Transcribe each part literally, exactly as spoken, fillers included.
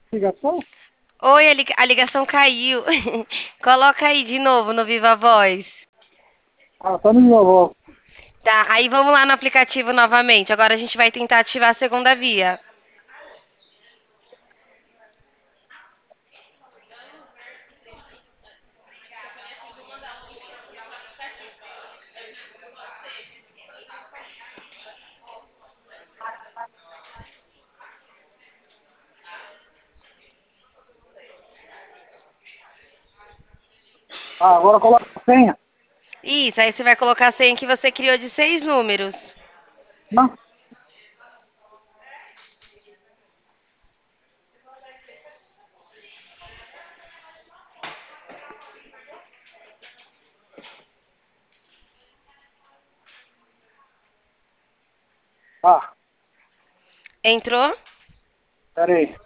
Ligação? Oi, a, lig- a ligação caiu. Coloca aí de novo no Viva Voz. Ah, tá no meu avó. Tá, aí vamos lá no aplicativo novamente. Agora a gente vai tentar ativar a segunda via. Ah, agora coloca a senha. Isso, aí você vai colocar a senha que você criou de seis números. Tá? Ah, Entrou? pera aí.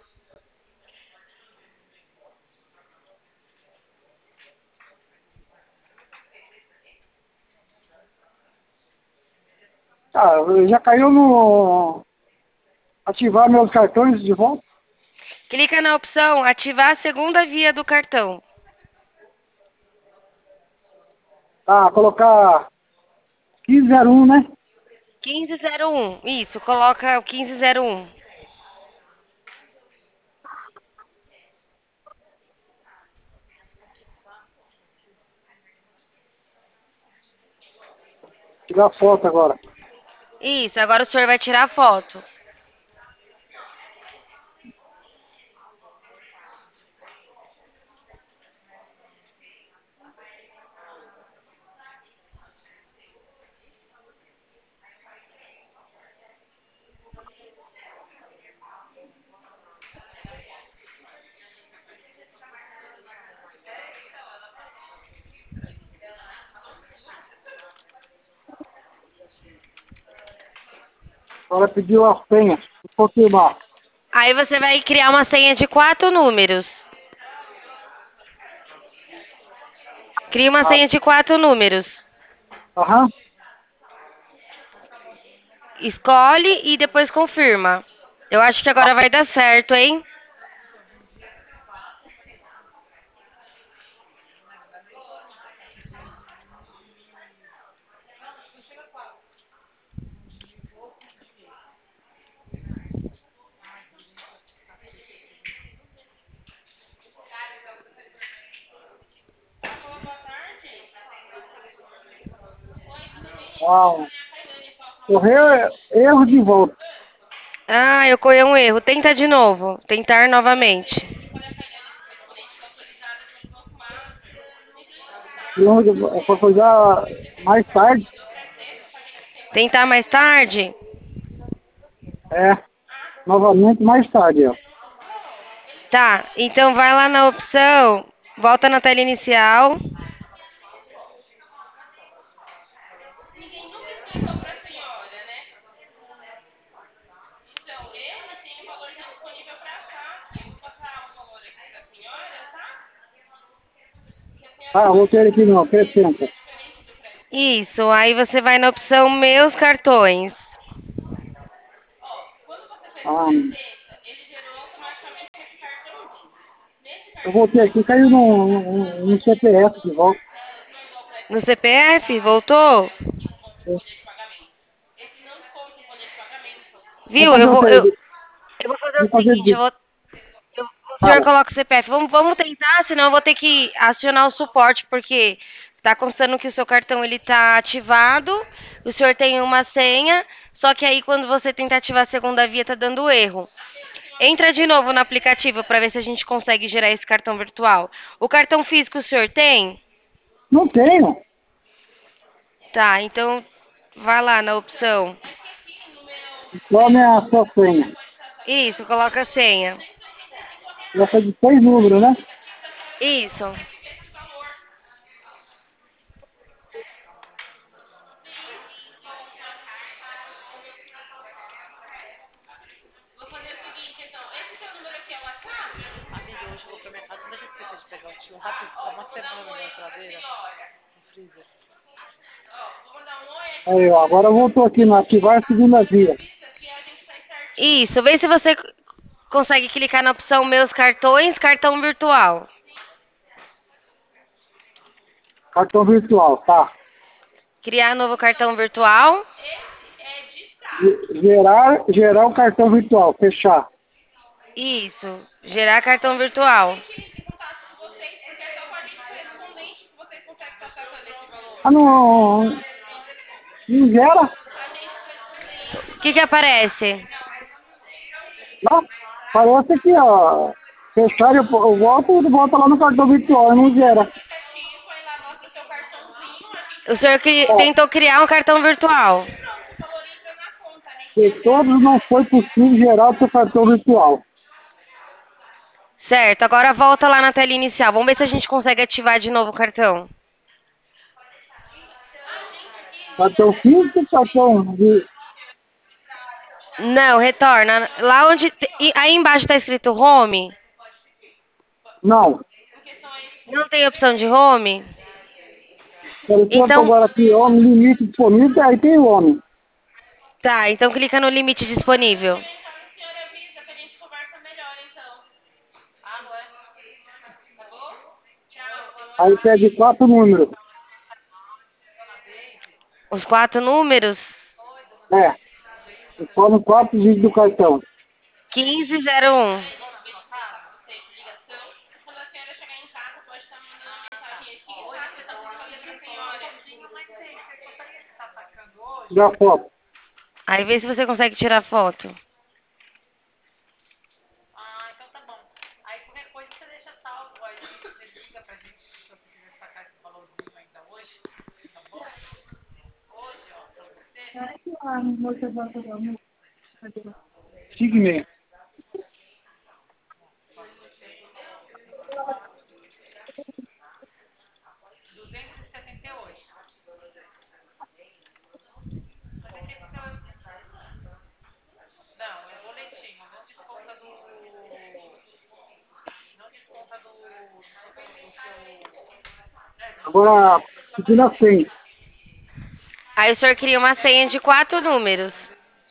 Ah, já caiu no... Ativar meus cartões de volta? Clica na opção ativar a segunda via do cartão. Ah, colocar quinze zero um, né? quinze zero um. Isso, coloca o quinze zero um. Tirar foto agora. Isso, agora o senhor vai tirar a foto. Agora pediu a senha. Vou confirmar. Aí você vai criar uma senha de quatro números. Cria uma Ah, senha de quatro números. aham. Escolhe e depois confirma. Eu acho que agora vai dar certo, hein? Uau. Correu erro de volta. Ah, eu corri um erro. Tenta de novo. Tentar novamente. Foi coisa mais tarde. Tentar mais tarde? É, novamente mais tarde, ó. Tá, então vai lá na opção, volta na tela inicial. Ah, vou ter aqui não, acrescenta. Isso, aí você vai na opção Meus cartões. Ah, eu voltei aqui, caiu no, no, no C P F de volta. No C P F, voltou? Vou Viu? fazer Eu o vou, eu, ter- eu vou fazer o vou fazer seguinte, eu de vou, eu- o senhor fala. coloca o C P F. Vamos, vamos tentar, senão eu vou ter que acionar o suporte, porque tá constando que o seu cartão ele tá ativado, o senhor tem uma senha, só que aí quando você tenta ativar a segunda via tá dando erro. Entra de novo no aplicativo para ver se a gente consegue gerar esse cartão virtual. O cartão físico o senhor tem? Não tenho. Tá, então vai lá na opção. Tome a sua senha. Isso, coloca a senha. Já foi de seis números, né? Isso. Aí, ó, agora voltou aqui no ativar a segunda via. Isso, vê se você. consegue clicar na opção Meus Cartões, Cartão Virtual. Cartão virtual, tá. Criar novo cartão virtual. Ge- Gerar, gerar o cartão virtual, fechar. Isso. Gerar cartão virtual. Ah, não, não gera? O que que aparece? Não, parece aqui, ó. Fechar, eu, eu volto, volta lá no cartão virtual, não gera. O senhor cri- Ó, tentou criar um cartão virtual. de todos não foi possível gerar o seu cartão virtual. Certo, agora volta lá na tela inicial. Vamos ver se a gente consegue ativar de novo o cartão. Cartão físico, cartão de... Não, retorna. Lá onde. te- e aí embaixo tá escrito home. Não. Não tem opção de home? Por exemplo, Então. agora aqui, homem, limite disponível, aí tem o homem. Tá, então clica no limite disponível. Aí pede quatro números. Os quatro números. É. Forma quatro dígitos do cartão. quinze zero um. Da foto. Aí vê se você consegue tirar foto. Sigme. Agora, pedindo a senha. Aí o senhor cria uma senha de quatro números.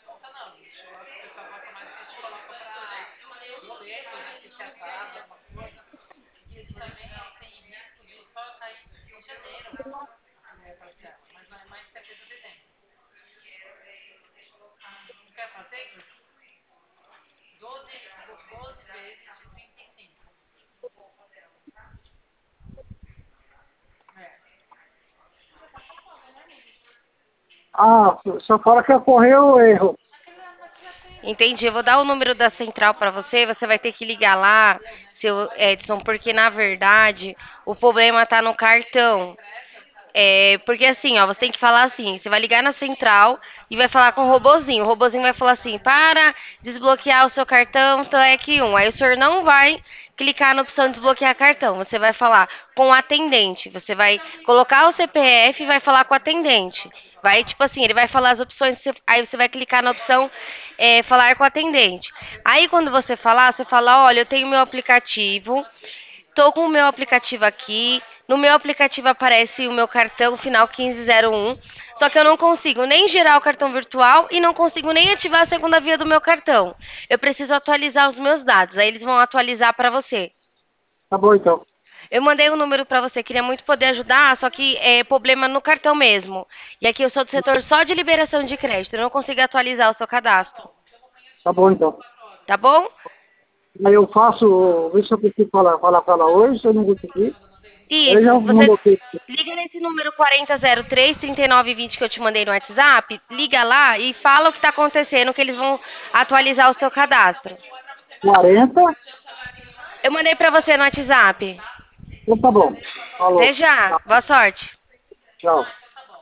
Ah, só fala que ocorreu o erro. Entendi. Eu vou dar o número da central para você. Você vai ter que ligar lá, seu Edson, porque na verdade o problema tá no cartão. É, porque assim, ó, você tem que falar assim, você vai ligar na central e vai falar com o robozinho. O robozinho vai falar assim, para desbloquear o seu cartão, teleque um. Aí o senhor não vai clicar na opção desbloquear cartão. Você vai falar com o atendente. Você vai colocar o C P F e vai falar com o atendente. Vai, tipo assim, ele vai falar as opções, aí você vai clicar na opção é, falar com o atendente. Aí quando você falar, você fala, olha, eu tenho meu aplicativo, tô com o meu aplicativo aqui. No meu aplicativo aparece o meu cartão final quinze zero um. Só que eu não consigo nem gerar o cartão virtual e não consigo nem ativar a segunda via do meu cartão. Eu preciso atualizar os meus dados. Aí eles vão atualizar para você. Tá bom, então. Eu mandei um número para você, queria muito poder ajudar, só que é problema no cartão mesmo. E aqui eu sou do setor só de liberação de crédito, eu não consigo atualizar o seu cadastro. Tá bom, então. Tá bom? Aí eu faço, ver se eu consigo falar, falar com ela hoje, se eu não conseguir. Aí já Isso, não você botei. liga nesse número quarenta zero três, trinta e nove vinte que eu te mandei no WhatsApp, liga lá e fala o que está acontecendo, que eles vão atualizar o seu cadastro. quarenta. Eu mandei para você no WhatsApp. Então tá bom. Até Falou. já, Tá, boa sorte. tchau.